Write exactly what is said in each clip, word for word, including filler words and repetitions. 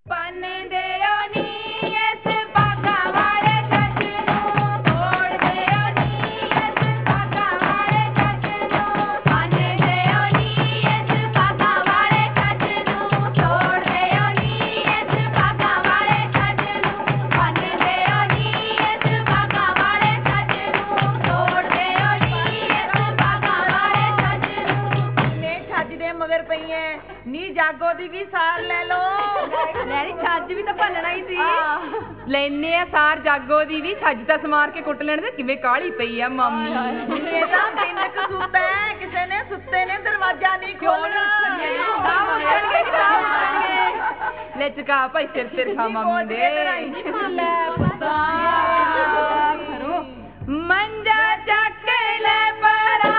ਜਾਗੋ ਦੀ ਵੀ ਸਾਰ ਲੈ ਲੋ ਲੈਣੀ ਛੱਜ ਵੀ ਤਾਂ ਭੰਨਣਾ ਹੀ ਸੀ ਲੈਨੇ ਆ ਸਾਰ ਜਾਗੋ ਦੀ ਵੀ ਛੱਜ ਤਾਂ ਸਮਾਰ ਕੇ ਕੁੱਟ ਲੈਣ ਦੇ ਕਿਵੇਂ ਕਾਹਲੀ ਪਈ ਆ ਮਾਮੀ ਇਹ ਤਾਂ ਤਿੰਨ ਕਸੂਤਾ ਹੈ ਕਿਸੇ ਨੇ ਸੁੱਤੇ ਨੇ ਦਰਵਾਜ਼ਾ ਨਹੀਂ ਖੋਲਣਾ ਲੈ ਚੁਕਾ ਭਾਈ ਸਿਰ ਸਿਰ ਖਾ ਮਾਮੀ ਦੇ ਲੈ ਪਤਾ ਕਰੋ ਮੰਜਾ ਚੱਕ ਲੈ ਪਰਾ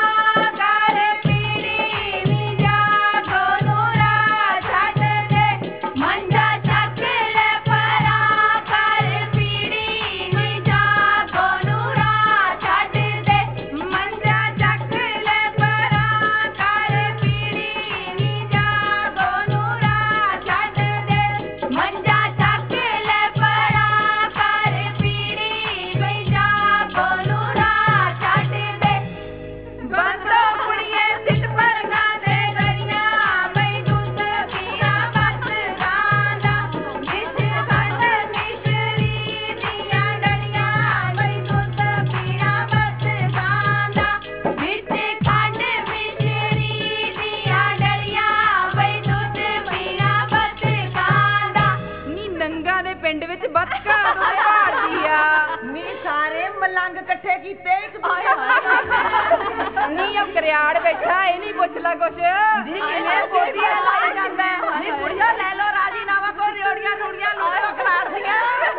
ਕਰਿਆੜ ਬੈਠਾ ਇਹ ਨਹੀਂ ਪੁੱਛ ਲਾ ਕੁਛ ਜੀ ਕਿਵੇਂ ਬੋਲੀਆਂ ਲਾਈ ਜਾਂਦਾ ਨਹੀਂ ਕੁੜੀਆਂ ਲੈ ਲੋ ਰਾਜੀ ਨਾਵਾ ਕੋ ਰਿਓੜੀਆਂ ਰੂੜੀਆਂ ਲੋ ਖਲਾਰਦੀਆਂ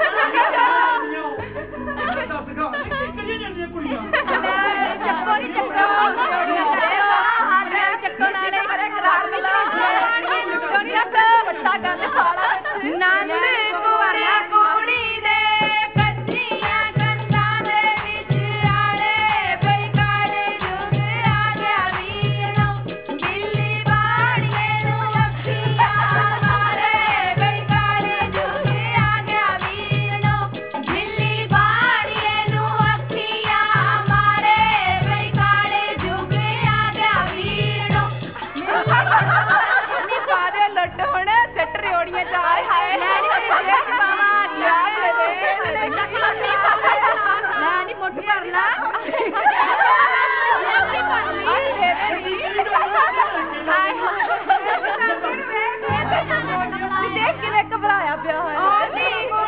ਕਿੱਥੇ ਜਾਂਦੀਆਂ ਕੁੜੀਆਂ ਚੱਕੋ ਨਹੀਂ ਚੱਕੋ ਹਾਰੇ ਚੱਕੋ ਨਾਲੇ ਕਰੇ ਕਰਾਰ ਮਿਲਾ ਲੁੱਟਣੀਆਂ ਤੇ ਵੱਡਾ ਗੱਲ ਸਾਲਾ ਨੰਦ ਕੁਵਾਰਾ ਕੁੜੀ ਦੇ ਘਬਰਾਇਆ ਪਿਆ ਹੋਇਆ